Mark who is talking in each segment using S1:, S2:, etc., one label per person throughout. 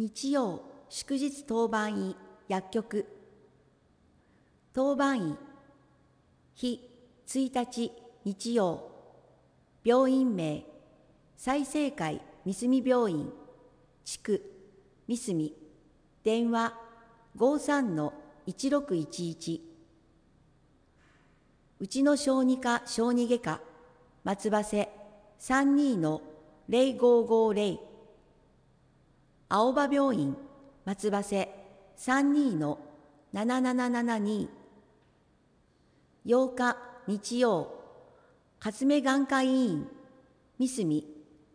S1: 日曜、祝日当番医、薬局。当番医、日1日日曜。病院名、済生会三隅病院。地区、三隅。電話、53-1611。うちの小児科小児外科、松葉瀬32-0550。青葉病院、松葉瀬32-7772。8日日曜、勝目眼科医院、三隅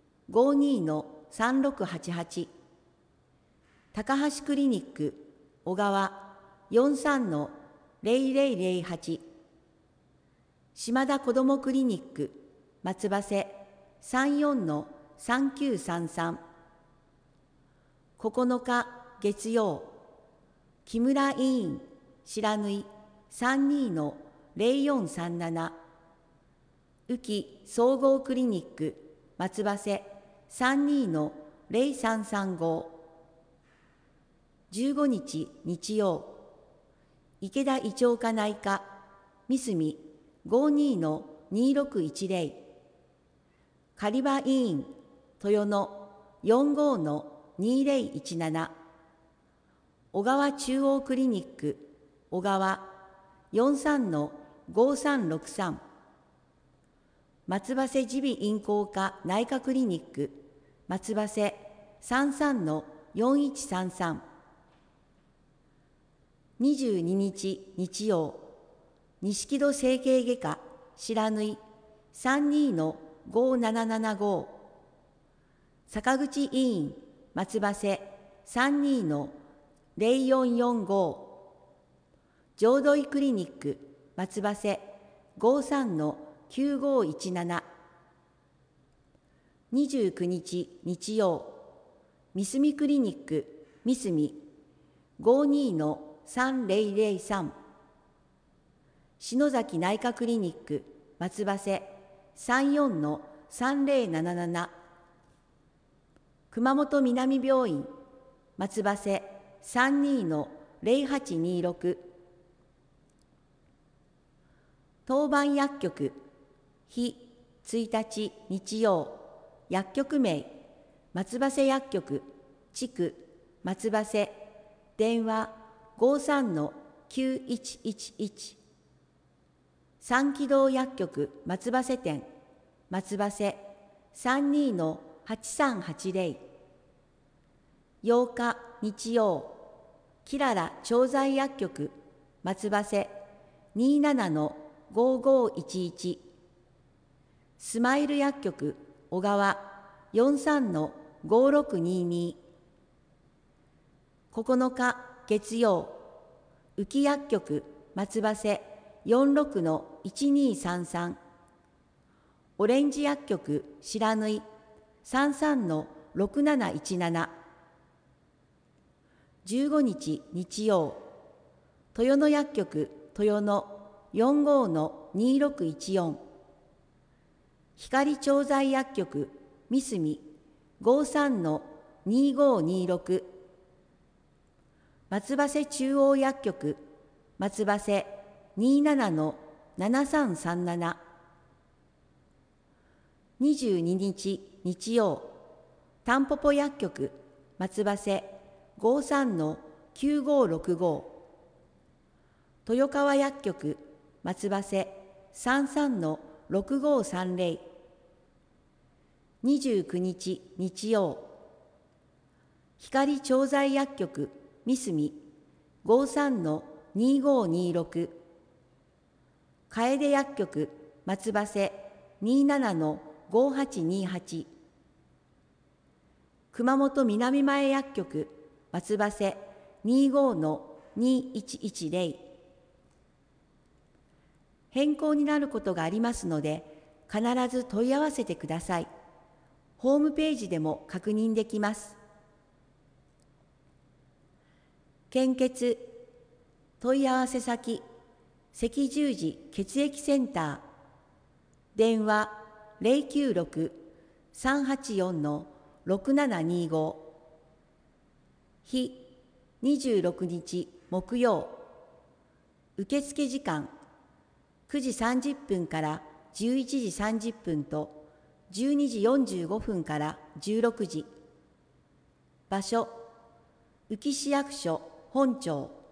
S1: 52-3688。高橋クリニック、小川43-0008。島田子どもクリニック、松葉瀬34-3933。9日月曜、木村医院、白縫32-0437。宇木総合クリニック、松葉瀬32-0335。15日日曜、池田胃腸科内科、三隅52-2610。狩場医院、豊野45-2017。小川中央クリニック、小川43-5363。松葉瀬耳鼻咽喉科内科クリニック、松葉瀬33-4133。22日日曜、錦戸整形外科、白縫32-5775。坂口医院、松葉瀬32-0445。浄土医クリニック、松葉瀬53-9517。29日日曜、三隅クリニック、三隅52-3003。篠崎内科クリニック、松葉瀬34-3077。熊本南病院、松葉瀬32-0826。当番薬局、日1日日曜。薬局名、松葉瀬薬局、地区、松葉瀬。電話53-9111。三気堂薬局松葉瀬店、松葉瀬32-8380。8日日曜、キララ調剤薬局、松葉瀬27-5511。スマイル薬局、小川43-5622。9日月曜、浮薬局、松葉瀬46-1233。オレンジ薬局、白縫33-6717。15日日曜、豊野薬局、豊野45-2614。光調剤薬局、三隅53-2526。松葉瀬中央薬局、松葉瀬27-7337。22日日曜、たんぽぽ薬局、松葉瀬53-9565。豊川薬局、松葉瀬33-6530。29日日曜、光調剤薬局、三隅53-2526。楓薬局、松葉瀬27-5828。熊本南前薬局、松葉瀬25-2110。変更になることがありますので、必ず問い合わせてください。ホームページでも確認できます。献血問い合わせ先、赤十字血液センター。電話096-384-6725。 日26日木曜。受付時間9時30分から11時30分と12時45分から16時。場所、宇城市役所本庁。